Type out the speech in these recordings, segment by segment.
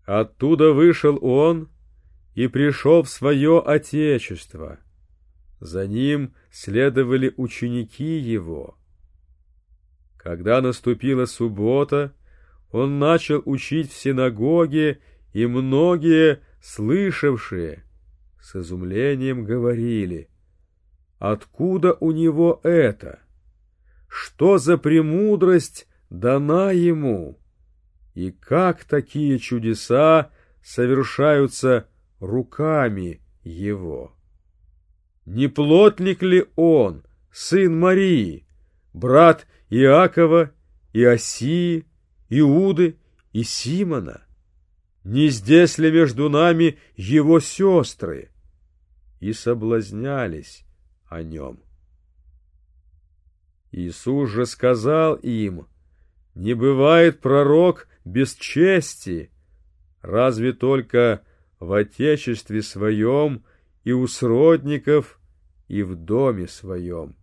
Оттуда вышел он и пришел в свое отечество. За ним следовали ученики его. Когда наступила суббота, он начал учить в синагоге, и многие, слышавшие, с изумлением говорили: «Откуда у него это? Что за премудрость дана ему? И как такие чудеса совершаются руками его? Не плотник ли он, сын Марии, брат Иакова, Иосии, Иуды и Симона? Не здесь ли между нами его сестры?» И соблазнялись о нем. Иисус же сказал им: «Не бывает пророк без чести, разве только в отечестве своем и у сродников, и в доме своем».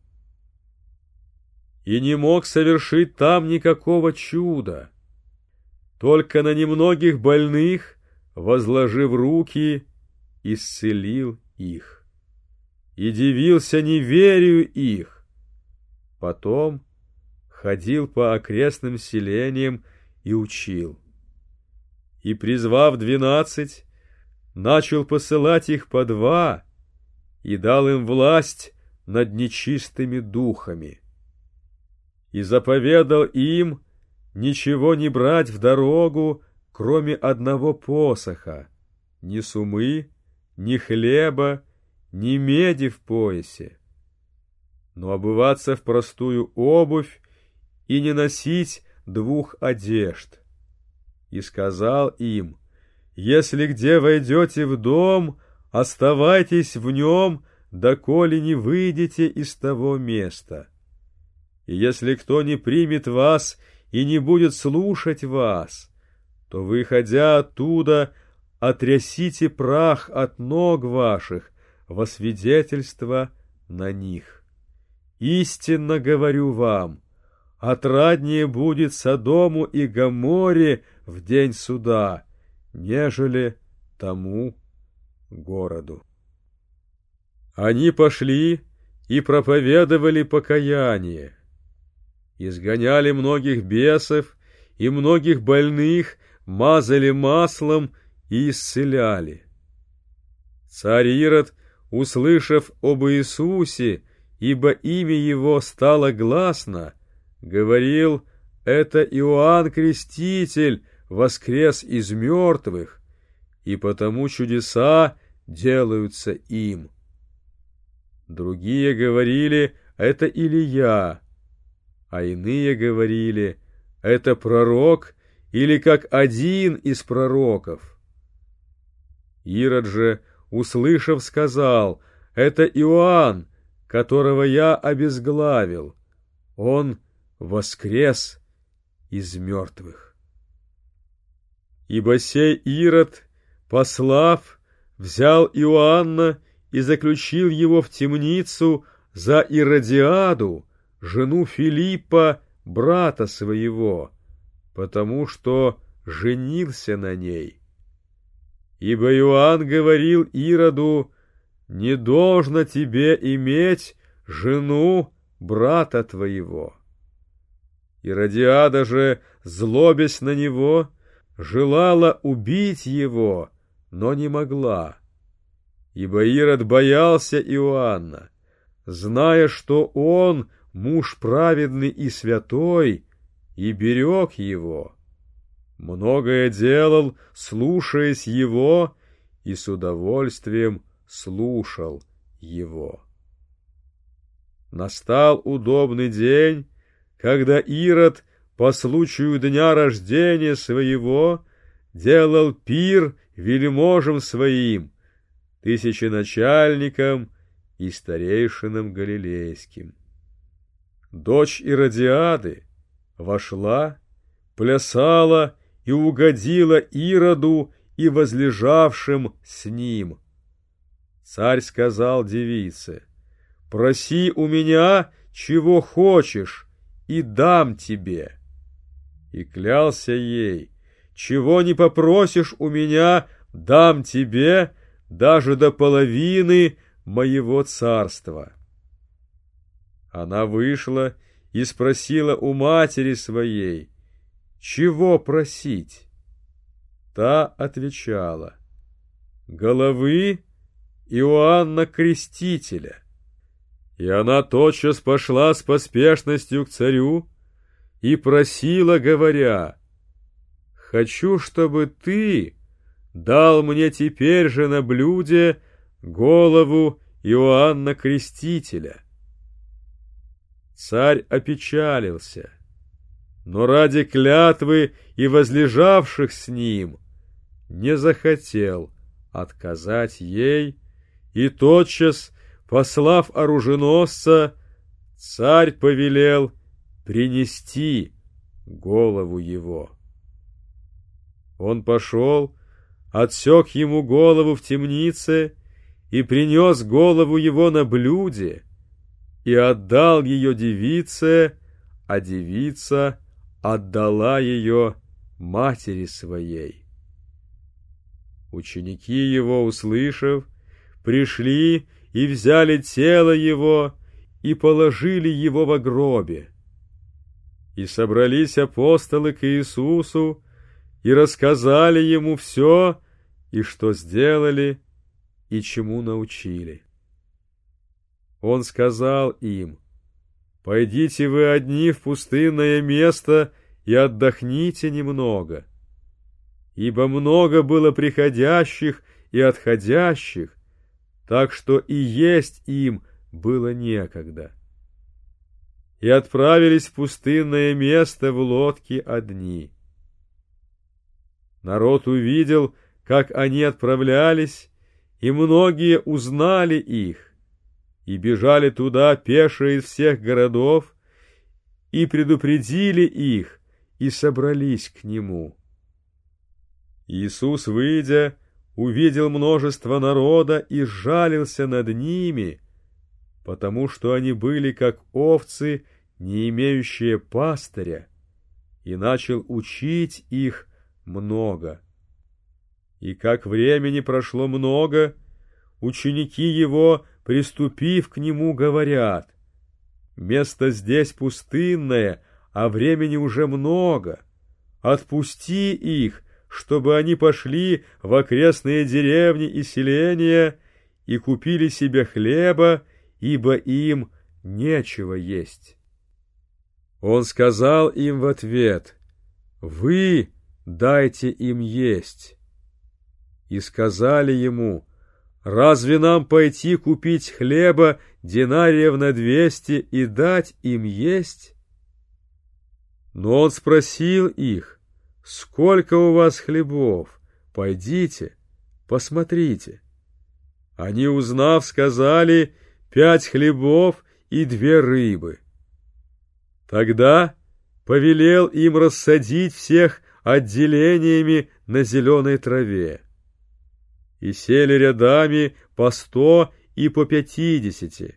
И не мог совершить там никакого чуда, только на немногих больных, возложив руки, исцелил их. И дивился неверию их. Потом ходил по окрестным селениям и учил. И, призвав 12, начал посылать их по 2 и дал им власть над нечистыми духами. И заповедал им ничего не брать в дорогу, кроме одного посоха, ни сумы, ни хлеба, ни меди в поясе, но обуваться в простую обувь и не носить 2 одежд. И сказал им: «Если где войдете в дом, оставайтесь в нем, доколе не выйдете из того места. И если кто не примет вас и не будет слушать вас, то, выходя оттуда, отрясите прах от ног ваших во свидетельство на них. Истинно говорю вам, отраднее будет Содому и Гоморре в день суда, нежели тому городу». Они пошли и проповедовали покаяние, изгоняли многих бесов и многих больных мазали маслом и исцеляли. Царь Ирод, услышав об Иисусе, ибо имя его стало гласно, говорил: «Это Иоанн Креститель воскрес из мертвых, и потому чудеса делаются им». Другие говорили: «Это Илия», а иные говорили: «Это пророк или как один из пророков». Ирод же, услышав, сказал: «Это Иоанн, которого я обезглавил. Он воскрес из мертвых». Ибо сей Ирод, послав, взял Иоанна и заключил его в темницу за Иродиаду, жену Филиппа, брата своего, потому что женился на ней. Ибо Иоанн говорил Ироду: «Не должно тебе иметь жену брата твоего». Иродиада же, злобясь на него, желала убить его, но не могла. Ибо Ирод боялся Иоанна, зная, что он муж праведный и святой, и берег его. Многое делал, слушаясь его, и с удовольствием слушал его. Настал удобный день, когда Ирод по случаю дня рождения своего делал пир вельможам своим, тысяченачальникам и старейшинам галилейским. Дочь Иродиады вошла, плясала и угодила Ироду и возлежавшим с ним. Царь сказал девице: «Проси у меня, чего хочешь, и дам тебе». И клялся ей: чего не попросишь у меня, дам тебе даже до половины моего царства». Она вышла и спросила у матери своей: «Чего просить?» Та отвечала: «Головы Иоанна Крестителя». И она тотчас пошла с поспешностью к царю и просила, говоря: «Хочу, чтобы ты дал мне теперь же на блюде голову Иоанна Крестителя». Царь опечалился, но ради клятвы и возлежавших с ним не захотел отказать ей, и тотчас, послав оруженосца, царь повелел принести голову его. Он пошел, отсек ему голову в темнице и принес голову его на блюде, и отдал ее девице, а девица отдала ее матери своей. Ученики его, услышав, пришли и взяли тело его и положили его во гробе. И собрались апостолы к Иисусу и рассказали ему все, и что сделали, и чему научили. Он сказал им: «Пойдите вы одни в пустынное место и отдохните немного, ибо много было приходящих и отходящих, так что и есть им было некогда». И отправились в пустынное место в лодке одни. Народ увидел, как они отправлялись, и многие узнали их, и бежали туда пешие из всех городов, и предупредили их, и собрались к нему. Иисус, выйдя, увидел множество народа и сжалился над ними, потому что они были как овцы, не имеющие пастыря, и начал учить их много. И как времени прошло много, ученики его, приступив к нему, говорят: «Место здесь пустынное, а времени уже много. Отпусти их, чтобы они пошли в окрестные деревни и селения и купили себе хлеба, ибо им нечего есть». Он сказал им в ответ: «Вы дайте им есть». И сказали ему: «Разве нам пойти купить хлеба динариев на 200 и дать им есть?» Но он спросил их: «Сколько у вас хлебов? Пойдите, посмотрите». Они, узнав, сказали: 5 хлебов и 2 рыбы. Тогда повелел им рассадить всех отделениями на зеленой траве. И сели рядами по 100 и по 50.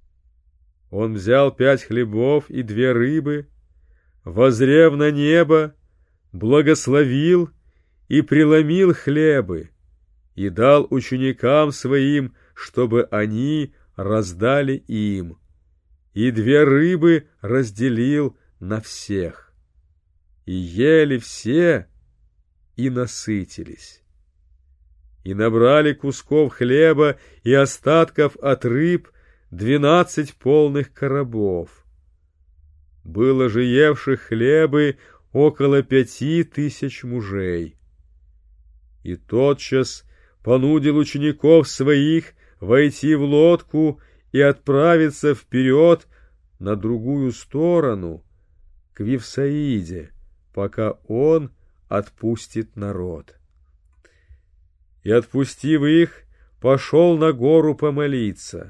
Он взял 5 хлебов и 2 рыбы, воззрев на небо, благословил и преломил хлебы, и дал ученикам своим, чтобы они раздали им, и 2 рыбы разделил на всех. И ели все, и насытились. И набрали кусков хлеба и остатков от рыб 12 полных коробов. Было же евших хлебы около 5000 мужей. И тотчас понудил учеников своих войти в лодку и отправиться вперед на другую сторону, к Вифсаиде, пока он отпустит народ. И, отпустив их, пошел на гору помолиться.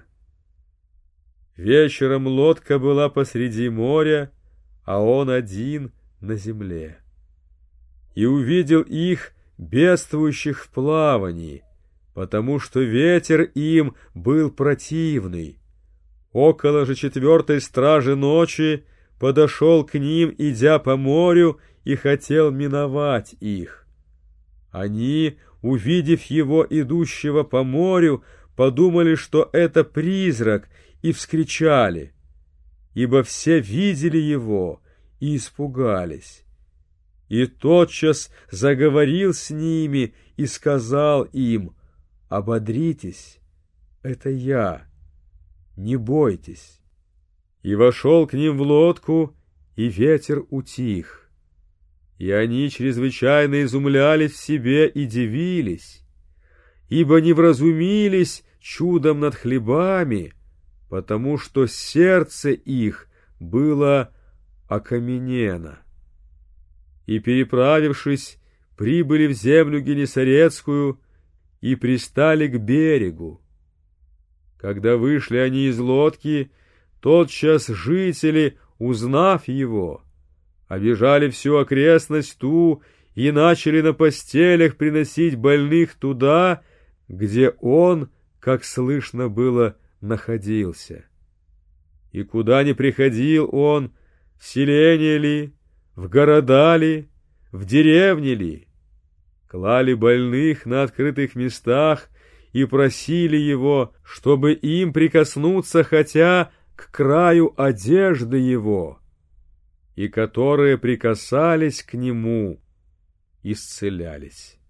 Вечером лодка была посреди моря, а он один на земле. И увидел их, бедствующих в плавании, потому что ветер им был противный. Около же 4-й стражи ночи подошел к ним, идя по морю, и хотел миновать их. Они, увидев его, идущего по морю, подумали, что это призрак, и вскричали, ибо все видели его и испугались. И тотчас заговорил с ними и сказал им: «Ободритесь, это я, не бойтесь». И вошел к ним в лодку, и ветер утих. И они чрезвычайно изумлялись в себе и дивились, ибо не вразумились чудом над хлебами, потому что сердце их было окаменено. И, переправившись, прибыли в землю Генесарецкую и пристали к берегу. Когда вышли они из лодки, тотчас жители, узнав его, обежали всю окрестность ту и начали на постелях приносить больных туда, где он, как слышно было, находился. И куда ни приходил он, в селение ли, в города ли, в деревне ли, клали больных на открытых местах и просили его, чтобы им прикоснуться хотя к краю одежды его, и которые прикасались к нему, исцелялись.